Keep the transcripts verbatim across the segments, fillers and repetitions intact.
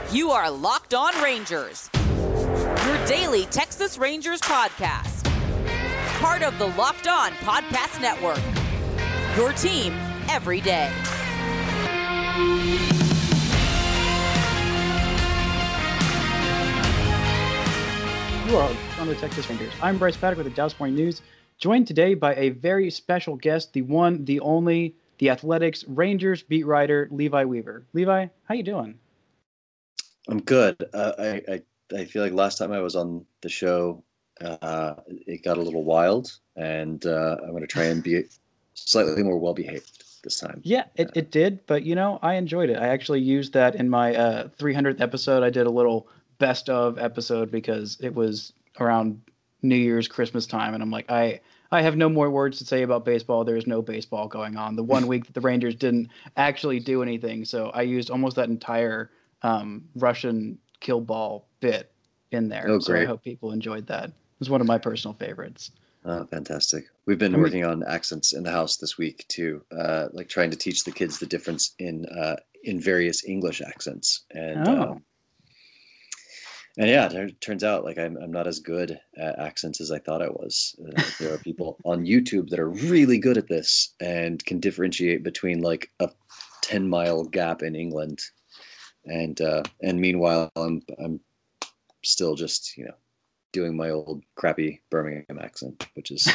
You are Locked On Rangers, your daily Texas Rangers podcast. Part of the Locked On Podcast Network, your team every day. You are on the Texas Rangers. I'm Bryce Paddock with the Dallas Morning News, joined today by a very special guest, the one, the only, the Athletics Rangers beat writer, Levi Weaver. Levi, how you doing? I'm good. Uh, I, I I feel like last time I was on the show, uh, it got a little wild, and uh, I'm going to try and be slightly more well-behaved this time. Yeah, it, uh, it did, but, you know, I enjoyed it. I actually used that in my uh, three hundredth episode. I did a little best of episode because it was around New Year's, Christmas time, and I'm like, I, I have no more words to say about baseball. There's no baseball going on. The one week that the Rangers didn't actually do anything, so I used almost that entire um, Russian kill ball bit in there. Oh, so great. I hope people enjoyed that. It was one of my personal favorites. Oh, fantastic. We've been I mean, working on accents in the house this week too, uh, like trying to teach the kids the difference in uh, in various English accents. And oh. um, and yeah, it turns out like I'm I'm not as good at accents as I thought I was. Uh, there are people on YouTube that are really good at this and can differentiate between like a ten mile gap in England. And uh, and meanwhile, I'm I'm still just, you know, doing my old crappy Birmingham accent, which is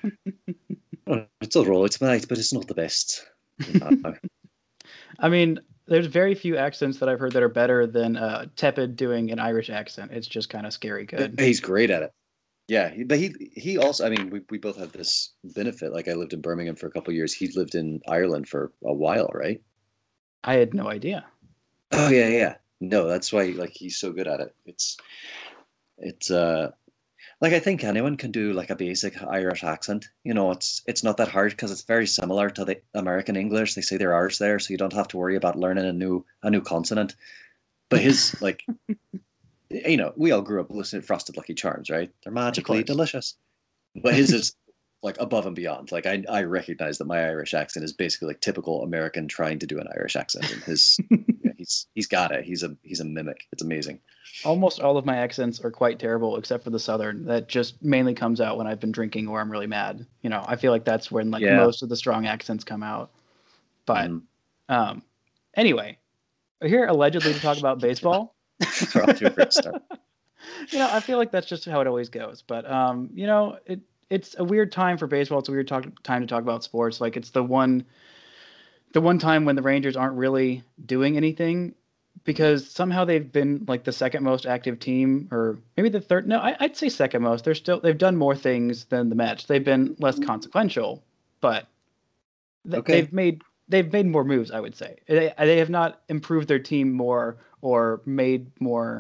oh, it's all right, it's nice, but it's not the best. You know? I mean, there's very few accents that I've heard that are better than uh, Tepid doing an Irish accent. It's just kind of scary good. He's great at it. Yeah, he, but he he also, I mean, we we both have this benefit. Like I lived in Birmingham for a couple of years. He lived in Ireland for a while, right? I had no idea. Oh yeah, yeah. No, that's why like he's so good at it. It's it's uh like I think anyone can do like a basic Irish accent. You know, it's it's not that hard because it's very similar to the American English. They say there are R's there, so you don't have to worry about learning a new a new consonant. But his like, you know, we all grew up listening to Frosted Lucky Charms, right? They're magically delicious. But his is like above and beyond. Like I I recognize that my Irish accent is basically like typical American trying to do an Irish accent, and his yeah, he's he's got it. He's a he's a mimic. It's amazing. Almost all of my accents are quite terrible, except for the Southern. That just mainly comes out when I've been drinking or I'm really mad. You know, I feel like that's when like Yeah. most of the strong accents come out. But Mm. um, anyway, we're here allegedly to talk about baseball. We're off to a great start. You know, I feel like that's just how it always goes. But um, you know, it it's a weird time for baseball. It's a weird talk, time to talk about sports. Like it's the one, the one time when the Rangers aren't really doing anything because somehow they've been like the second most active team, or maybe the third. No, I, I'd say second most. They're still they've done more things than the Mets. They've been less consequential, but th- Okay. they've made they've made more moves. I would say they they have not improved their team more or made more,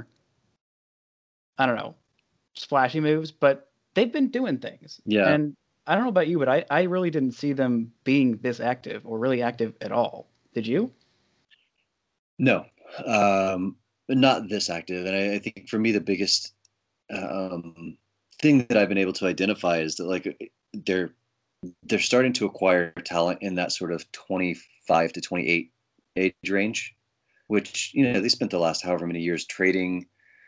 I don't know, splashy moves, but they've been doing things. Yeah. And I don't know about you, but I, I really didn't see them being this active or really active at all. Did you? No, um, not this active. And I, I think for me, the biggest um, thing that I've been able to identify is that like they're they're starting to acquire talent in that sort of twenty-five to twenty-eight age range, which, you know, they spent the last however many years trading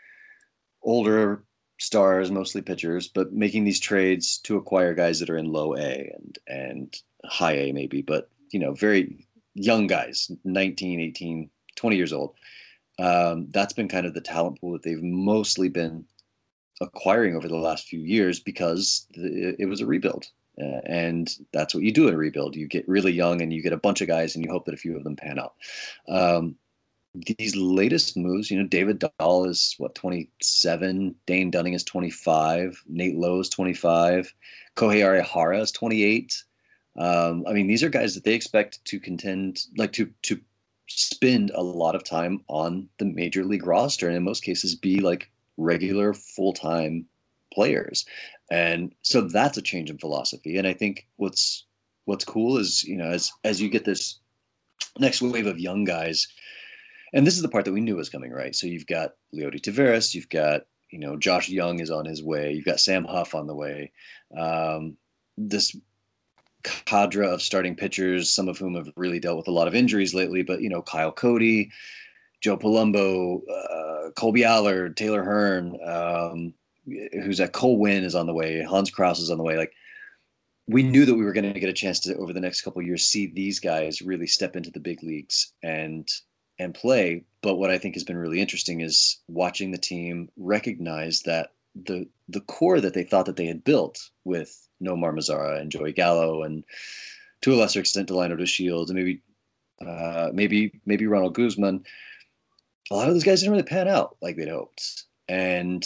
older stars, mostly pitchers, but making these trades to acquire guys that are in low A and and high A maybe, but, you know, very young guys, nineteen, eighteen, twenty years old. Um, that's been kind of the talent pool that they've mostly been acquiring over the last few years because it, it was a rebuild. Uh, and that's what you do in a rebuild. You get really young and you get a bunch of guys and you hope that a few of them pan out. Um, these latest moves, you know, David Dahl is what, twenty-seven, Dane Dunning is twenty-five, Nate Lowe is twenty-five, Kohei Arihara is twenty-eight. Um, I mean, these are guys that they expect to contend, like to to spend a lot of time on the major league roster, and in most cases be like regular full-time players. And so that's a change in philosophy. And I think what's what's cool is, you know, as as you get this next wave of young guys, and this is the part that we knew was coming, right? So you've got Leody Taveras, you've got, you know, Josh Young is on his way, you've got Sam Huff on the way. Um, this cadre of starting pitchers, some of whom have really dealt with a lot of injuries lately, but, you know, Kyle Cody, Joe Palumbo, uh, Colby Allard, Taylor Hearn, um, who's at Cole Winn is on the way. Hans Kraus is on the way. Like, we knew that we were going to get a chance to, over the next couple of years, see these guys really step into the big leagues and and play. But what I think has been really interesting is watching the team recognize that the the core that they thought that they had built with Nomar Mazara and Joey Gallo and, to a lesser extent, Delino DeShields and maybe uh, maybe maybe Ronald Guzman, a lot of those guys didn't really pan out like they'd hoped. And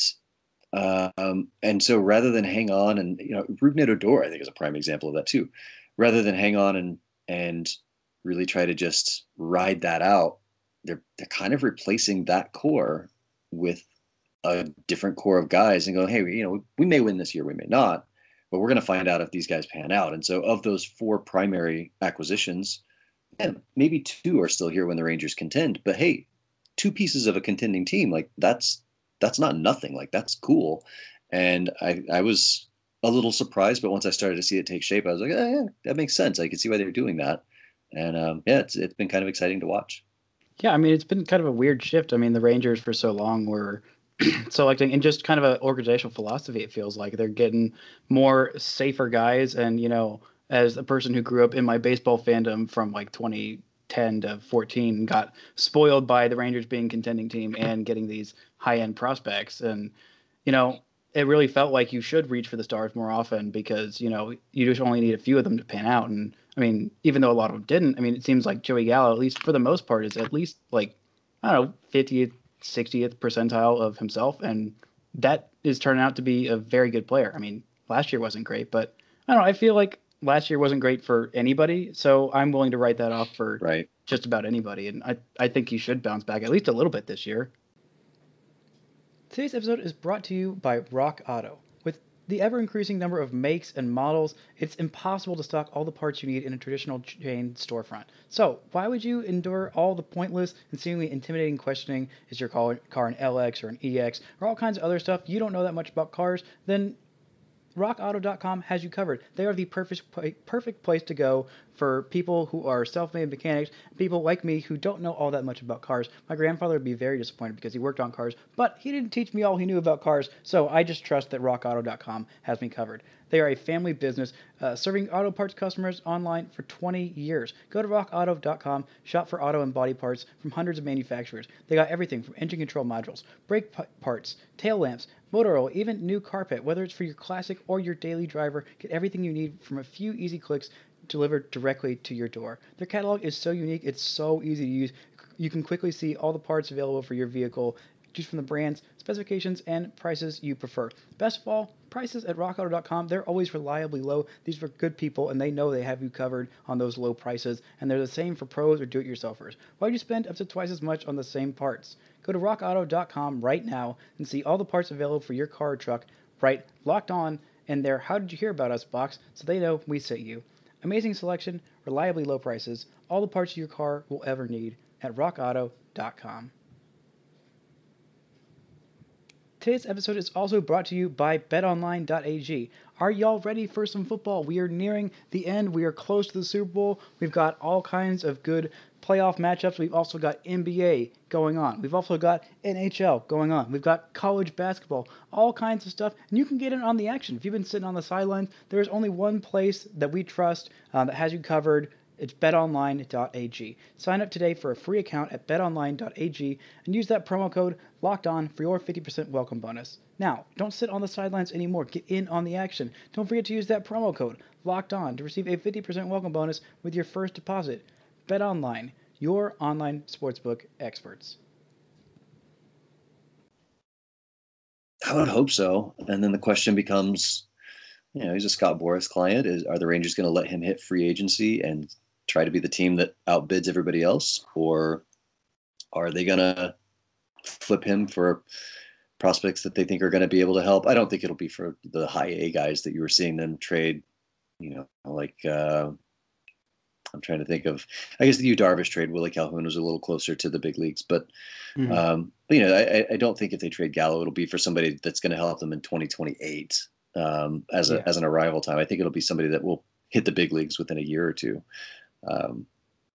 um, and so rather than hang on and, you know, Rougned Odor, I think, is a prime example of that too. Rather than hang on and and really try to just ride that out, they're they're kind of replacing that core with a different core of guys and go, hey, you know, we, we may win this year, we may not, but we're going to find out if these guys pan out. And so of those four primary acquisitions, yeah, maybe two are still here when the Rangers contend. But hey, two pieces of a contending team, like that's that's not nothing. Like, that's cool. And I I was a little surprised, but once I started to see it take shape, I was like, oh, yeah, that makes sense. I can see why they're doing that. And um, yeah, it's it's been kind of exciting to watch. Yeah, I mean, it's been kind of a weird shift. I mean, the Rangers for so long were selecting, and just kind of an organizational philosophy, it feels like they're getting more safer guys. And, you know, as a person who grew up in my baseball fandom from like twenty ten to fourteen, got spoiled by the Rangers being contending team and getting these high end prospects. And, you know, it really felt like you should reach for the stars more often because, you know, you just only need a few of them to pan out. And I mean, even though a lot of them didn't, I mean, it seems like Joey Gallo, at least for the most part, is at least like, I don't know, fiftieth, sixtieth percentile of himself. And that is turning out to be a very good player. I mean, last year wasn't great, but I don't know. I feel like last year wasn't great for anybody. So I'm willing to write that off for right. just about anybody. And I, I think he should bounce back at least a little bit this year. Today's episode is brought to you by Rock Auto. With the ever-increasing number of makes and models, it's impossible to stock all the parts you need in a traditional chain storefront. So, why would you endure all the pointless and seemingly intimidating questioning, is your car an L X or an E X, or all kinds of other stuff? You don't know that much about cars, then rock auto dot com has you covered. They are the perfect perfect place to go for people who are self-made mechanics, people like me who don't know all that much about cars. My grandfather would be very disappointed because he worked on cars, but he didn't teach me all he knew about cars, so I just trust that rock auto dot com has me covered. They are a family business uh, serving auto parts customers online for twenty years. Go to rock auto dot com, shop for auto and body parts from hundreds of manufacturers. They got everything from engine control modules, brake p- parts, tail lamps, motor oil, even new carpet. Whether it's for your classic or your daily driver, get everything you need from a few easy clicks delivered directly to your door. Their catalog is so unique, it's so easy to use. You can quickly see all the parts available for your vehicle, choose from the brands, specifications, and prices you prefer. Best of all, prices at rock auto dot com, they're always reliably low. These are good people, and they know they have you covered on those low prices, and they're the same for pros or do-it-yourselfers. Why would you spend up to twice as much on the same parts? Go to rock auto dot com right now and see all the parts available for your car or truck, right locked on in their How Did You Hear About Us box, so they know we sent you. Amazing selection, reliably low prices, all the parts your car will ever need at rock auto dot com. Today's episode is also brought to you by bet online dot a g. Are y'all ready for some football? We are nearing the end. We are close to the Super Bowl. We've got all kinds of good playoff matchups. We've also got N B A going on. We've also got N H L going on. We've got college basketball, all kinds of stuff. And you can get in on the action. If you've been sitting on the sidelines, there's only one place that we trust um, that has you covered. It's bet online dot a g. Sign up today for a free account at bet online dot a g and use that promo code LOCKEDON for your fifty percent welcome bonus. Now, don't sit on the sidelines anymore. Get in on the action. Don't forget to use that promo code LOCKEDON to receive a fifty percent welcome bonus with your first deposit. BetOnline, your online sportsbook experts. I would hope so. And then the question becomes, you know, he's a Scott Boras client. Is are the Rangers going to let him hit free agency and try to be the team that outbids everybody else, or are they going to flip him for prospects that they think are going to be able to help? I don't think it'll be for the high A guys that you were seeing them trade. You know, like uh, I'm trying to think of. I guess the Yu Darvish trade, Willie Calhoun was a little closer to the big leagues, but, mm-hmm. um, but you know, I, I don't think if they trade Gallo, it'll be for somebody that's going to help them in twenty twenty-eight. Um, as a yeah. as an arrival time. I think it'll be somebody that will hit the big leagues within a year or two. Um,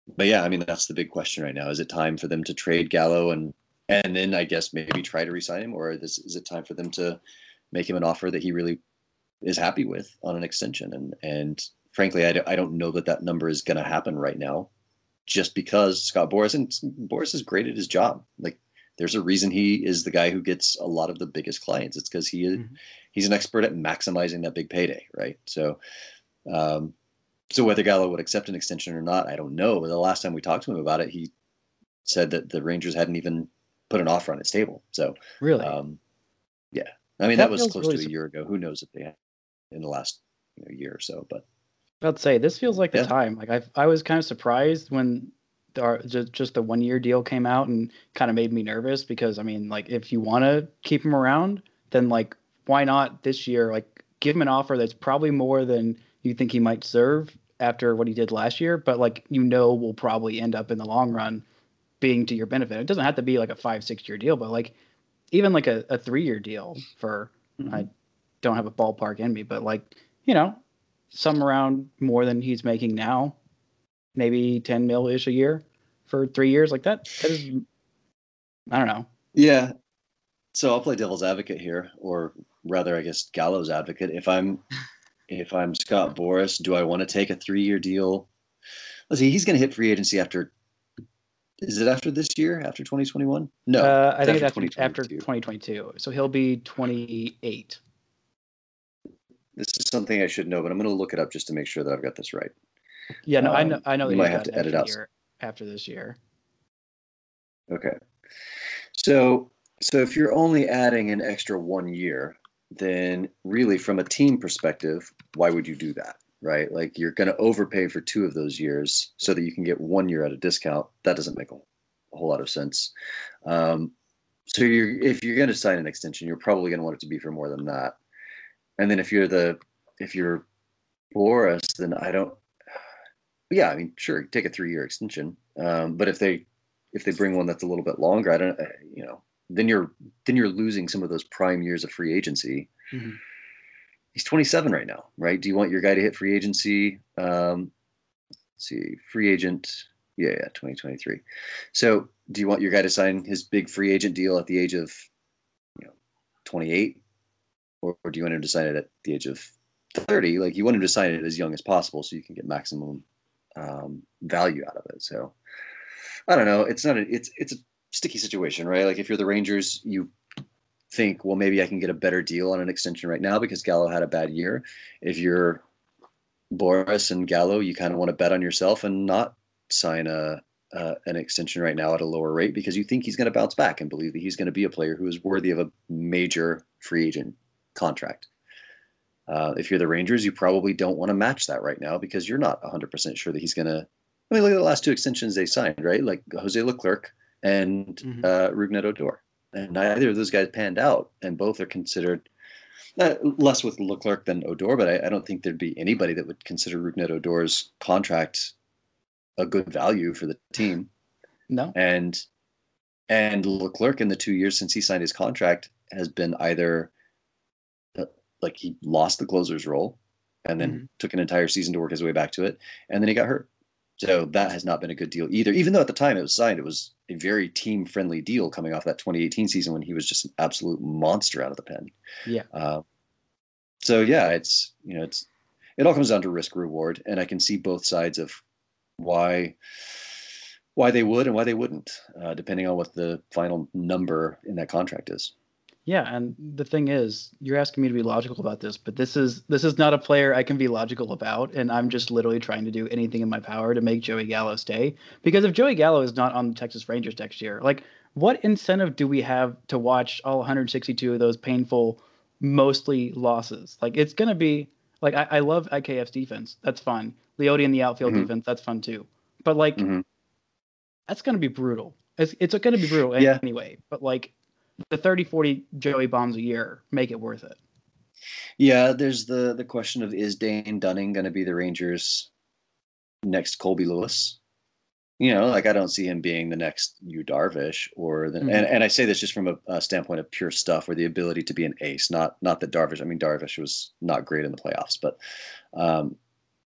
but yeah, I mean, that's the big question right now. Is it time for them to trade Gallo and and then I guess maybe try to re-sign him, or is, is it time for them to make him an offer that he really is happy with on an extension? And and frankly, I, I don't know that that number is going to happen right now, just because Scott Boras and Boras is great at his job. Like, there's a reason he is the guy who gets a lot of the biggest clients. It's because he mm-hmm. he's an expert at maximizing that big payday, right? So. Um, So whether Gallo would accept an extension or not, I don't know. But the last time we talked to him about it, he said that the Rangers hadn't even put an offer on his table. So really, um, yeah, I mean that, that was close really to a year ago. Who knows if they had in the last you know, year or so? But I'd say this feels like the yeah. time. Like I, I was kind of surprised when the just just the one year deal came out and kind of made me nervous because I mean, like if you want to keep him around, then like why not this year? Like give him an offer that's probably more than you think he might deserve after what he did last year, but like you know will probably end up in the long run being to your benefit. It doesn't have to be like a five, six year deal, but like even like a, a three year deal for mm-hmm. I don't have a ballpark in me, but like, you know, some around more than he's making now, maybe ten mil ish a year for three years like that. That is, I don't know. Yeah. So I'll play devil's advocate here, or rather, I guess Gallo's advocate. If I'm If I'm Scott Boras, do I want to take a three-year deal? Let's see, he's going to hit free agency after. Is it after this year? After twenty twenty-one? No, uh, I think after, it's after twenty twenty-two. So he'll be twenty-eight. This is something I should know, but I'm going to look it up just to make sure that I've got this right. Yeah, no, um, I know. I know that you might have to edit out year, after this year. Okay, so so if you're only adding an extra one year, then really from a team perspective, why would you do that, right? Like you're going to overpay for two of those years so that you can get one year at a discount. That doesn't make a, a whole lot of sense. Um, so you're, if you're going to sign an extension, you're probably going to want it to be for more than that. And then if you're the, if you're Boras, then I don't, yeah, I mean, sure, take a three year extension. Um, but if they, if they bring one that's a little bit longer, I don't, you know, then you're then you're losing some of those prime years of free agency. Mm-hmm. He's twenty-seven right now, right? Do you want your guy to hit free agency? Um, let's see, free agent, yeah, yeah, twenty twenty-three. So, do you want your guy to sign his big free agent deal at the age of, you know, twenty-eight, or, or do you want him to sign it at the age of thirty? Like you want him to sign it as young as possible so you can get maximum um, value out of it. So, I don't know. It's not a, it's it's a sticky situation, right? Like if you're the Rangers, you think, well, maybe I can get a better deal on an extension right now because Gallo had a bad year. If you're Boras and Gallo, you kind of want to bet on yourself and not sign a uh, an extension right now at a lower rate because you think he's going to bounce back and believe that he's going to be a player who is worthy of a major free agent contract. Uh, if you're the Rangers, you probably don't want to match that right now because you're not one hundred percent sure that he's going to. I mean, look at the last two extensions they signed, right? Like Jose Leclerc and mm-hmm. uh, Rougned Odor. And neither of those guys panned out, and both are considered uh, less with Leclerc than Odor, but I, I don't think there'd be anybody that would consider Rougned Odor's contract a good value for the team. No. And and Leclerc in the two years since he signed his contract has been either uh, like he lost the closer's role and then mm-hmm. took an entire season to work his way back to it, and then he got hurt. So that has not been a good deal either, even though at the time it was signed, it was a very team-friendly deal coming off that twenty eighteen season when he was just an absolute monster out of the pen. Yeah. Uh, so, yeah, it's, you know, it's, it all comes down to risk reward. And I can see both sides of why, why they would and why they wouldn't, uh, depending on what the final number in that contract is. Yeah, and the thing is, you're asking me to be logical about this, but this is this is not a player I can be logical about, and I'm just literally trying to do anything in my power to make Joey Gallo stay. Because if Joey Gallo is not on the Texas Rangers next year, like, what incentive do we have to watch all one hundred sixty-two of those painful, mostly losses? Like, it's going to be, like, I, I love I K F's defense. That's fun. Leote in the outfield mm-hmm. defense, that's fun too. But, like, mm-hmm. that's going to be brutal. It's, it's going to be brutal yeah. anyway, but, like, the thirty, forty Joey bombs a year make it worth it. Yeah, there's the the question of, is Dane Dunning going to be the Rangers' next Colby Lewis? You know, like I don't see him being the next Yu Darvish or the, mm-hmm. and, and I say this just from a, a standpoint of pure stuff or the ability to be an ace, not not that Darvish, I mean, Darvish was not great in the playoffs, but um,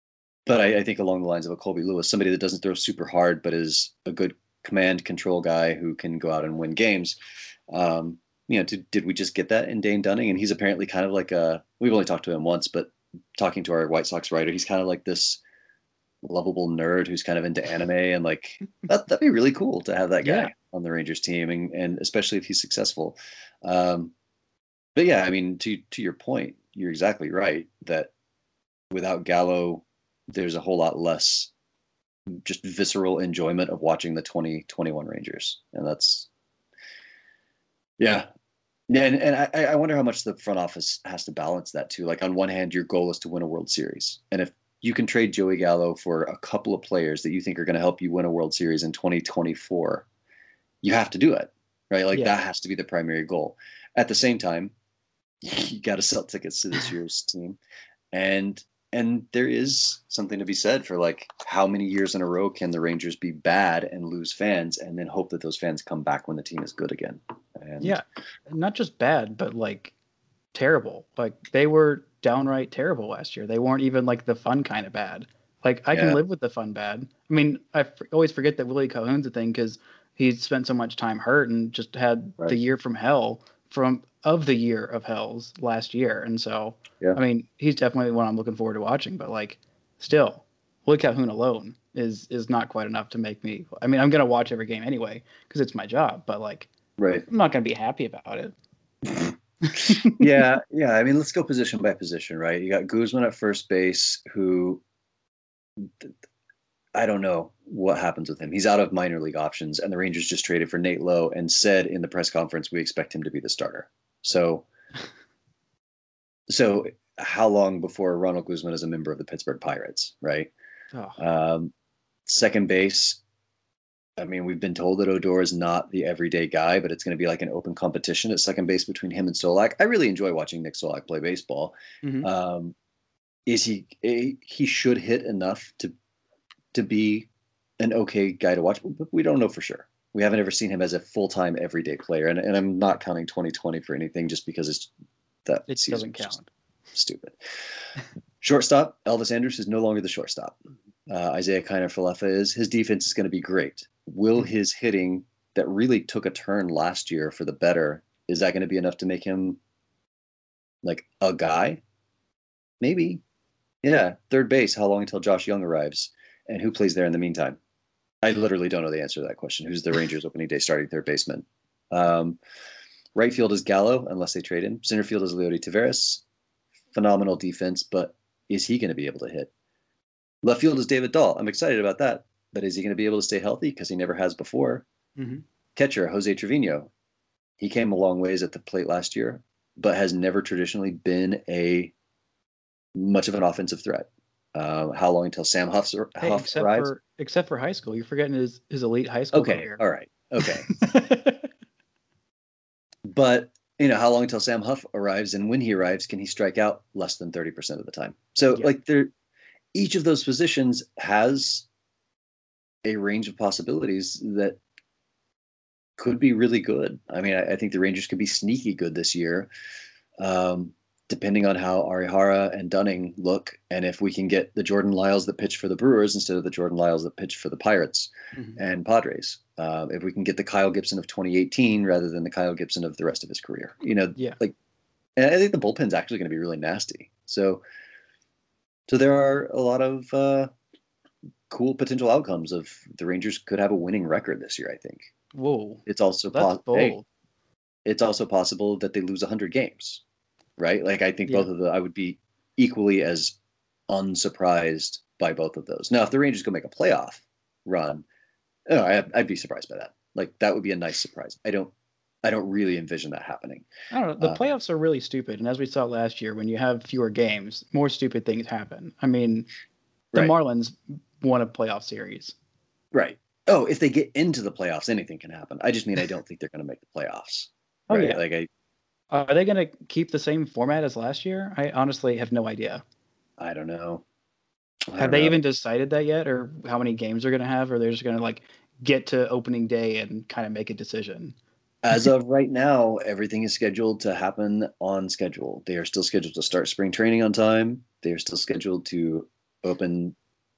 but I, I think along the lines of a Colby Lewis, somebody that doesn't throw super hard, but is a good command control guy who can go out and win games. Um, you know, did, did we just get that in Dane Dunning? And he's apparently kind of like a, we've only talked to him once, but talking to our White Sox writer, he's kind of like this lovable nerd who's kind of into anime, and like that, that'd be really cool to have that guy yeah. on the Rangers team, and, and especially if he's successful. Um, but yeah, I mean, to, to your point, you're exactly right that without Gallo, there's a whole lot less just visceral enjoyment of watching the twenty twenty-one Rangers. And that's, yeah. Yeah. And, and I, I wonder how much the front office has to balance that too. Like on one hand, your goal is to win a World Series. And if you can trade Joey Gallo for a couple of players that you think are going to help you win a World Series in twenty twenty-four, you have to do it, right? Like yeah. that has to be the primary goal. At the same time, you got to sell tickets to this year's team. And And there is something to be said for like how many years in a row can the Rangers be bad and lose fans and then hope that those fans come back when the team is good again. And yeah, not just bad, but like terrible. Like they were downright terrible last year. They weren't even like the fun kind of bad. Like I yeah. can live with the fun bad. I mean, I f- always forget that Willie Calhoun's a thing because he spent so much time hurt and just had right. the year from hell from of the year of hells last year. And so, yeah. I mean, he's definitely one I'm looking forward to watching, but like still Willie Calhoun alone is, is not quite enough to make me, I mean, I'm going to watch every game anyway, cause it's my job, but like, right. I'm not going to be happy about it. yeah. Yeah. I mean, let's go position by position, right? You got Guzman at first base, who I don't know what happens with him. He's out of minor league options, and the Rangers just traded for Nate Lowe and said in the press conference, we expect him to be the starter. So, so how long before Ronald Guzman is a member of the Pittsburgh Pirates, right? Oh. Um, second base, I mean, we've been told that Odor is not the everyday guy, but it's going to be like an open competition at second base between him and Solak. I really enjoy watching Nick Solak play baseball. Mm-hmm. Um, is he? A, he should hit enough to to be an okay guy to watch, but we don't know for sure. We haven't ever seen him as a full-time everyday player. And, and I'm not counting twenty twenty for anything just because it's that it doesn't count. Stupid. Shortstop, Elvis Andrus is no longer the shortstop. Uh, Isaiah Kiner-Falefa is. His defense is going to be great. Will his hitting that really took a turn last year for the better, is that going to be enough to make him like a guy? Maybe. Yeah. Third base, how long until Josh Young arrives? And who plays there in the meantime? I literally don't know the answer to that question. Who's the Rangers opening day starting third baseman? Um, right field is Gallo, unless they trade him. Center field is Leody Taveras. Phenomenal defense, but is he going to be able to hit? Left field is David Dahl. I'm excited about that, but is he going to be able to stay healthy? Because he never has before. Mm-hmm. Catcher, Jose Trevino. He came a long ways at the plate last year, but has never traditionally been a much of an offensive threat. Uh, how long until Sam Huff, hey, Huff except arrives? For, except for high school. You're forgetting his, his elite high school okay, career. All right. Okay. But, you know, how long until Sam Huff arrives? And when he arrives, can he strike out less than thirty percent of the time? So, yeah. like, there, each of those positions has a range of possibilities that could be really good. I mean, I, I think the Rangers could be sneaky good this year. Um, depending on how Arihara and Dunning look, and if we can get the Jordan Lyles that pitch for the Brewers instead of the Jordan Lyles that pitch for the Pirates mm-hmm. and Padres. Uh, if we can get the Kyle Gibson of twenty eighteen rather than the Kyle Gibson of the rest of his career. You know, yeah. like, and I think the bullpen's actually going to be really nasty. So, so there are a lot of uh, cool potential outcomes of the Rangers could have a winning record this year, I think. Whoa. It's also possible. Hey, it's also possible that they lose one hundred games. Right? Like, I think yeah. both of the, I would be equally as unsurprised by both of those. Now, if the Rangers go make a playoff run, oh, I, I'd be surprised by that. Like, that would be a nice surprise. I don't, I don't really envision that happening. I don't know. The uh, playoffs are really stupid. And as we saw last year, when you have fewer games, more stupid things happen. I mean, the right. Marlins won a playoff series. Right. Oh, if they get into the playoffs, anything can happen. I just mean, I don't think they're going to make the playoffs. Right? Oh, yeah. Like, I, Uh, are they going to keep the same format as last year? I honestly have no idea. I don't know. I have don't they know. even decided that yet, or how many games they're going to have, or they're just going to like get to opening day and kind of make a decision? As of right now, everything is scheduled to happen on schedule. They are still scheduled to start spring training on time. They are still scheduled to open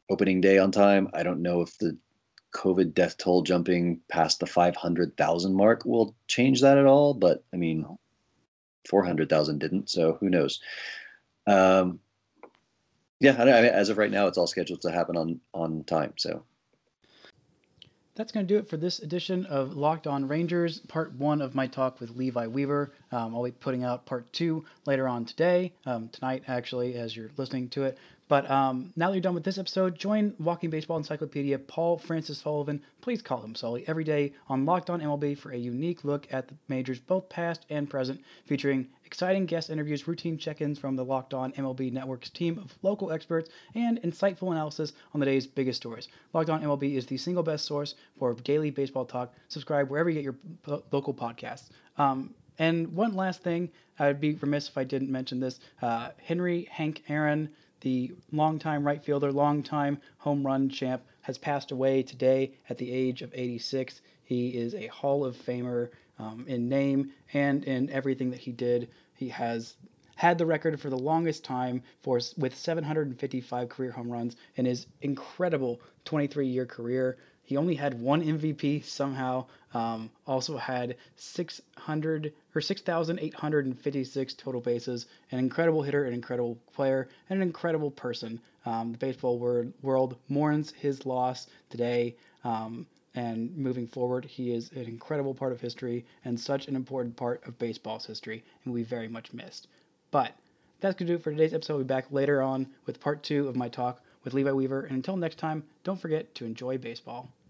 opening day on time. I don't know if the COVID death toll jumping past the five hundred thousand mark will change that at all. But I mean, four hundred thousand didn't, so who knows? Um, yeah, I, I, as of right now, it's all scheduled to happen on on time. So that's going to do it for this edition of Locked On Rangers, part one of my talk with Levi Weaver. Um, I'll be putting out part two later on today, um, tonight actually, as you're listening to it. But um, now that you're done with this episode, join Walking Baseball Encyclopedia Paul Francis Sullivan, please call him Sully, every day on Locked On M L B for a unique look at the majors, both past and present, featuring exciting guest interviews, routine check-ins from the Locked On M L B Network's team of local experts, and insightful analysis on the day's biggest stories. Locked On M L B is the single best source for daily baseball talk. Subscribe wherever you get your p- local podcasts. Um, and one last thing, I'd be remiss if I didn't mention this. Uh, Henry Hank Aaron, the longtime right fielder, longtime home run champ, has passed away today at the age of eighty-six. He is a Hall of Famer um, in name and in everything that he did. He has had the record for the longest time for with seven hundred fifty-five career home runs in his incredible twenty-three-year career. He only had one M V P somehow. Um, also had six hundred or six thousand eight hundred fifty-six total bases. An incredible hitter, an incredible player, and an incredible person. Um, the baseball word, world mourns his loss today. Um, and moving forward, he is an incredible part of history and such an important part of baseball's history, and we very much missed. But that's going to do it for today's episode. I'll be back later on with part two of my talk with Levi Weaver. And until next time, don't forget to enjoy baseball.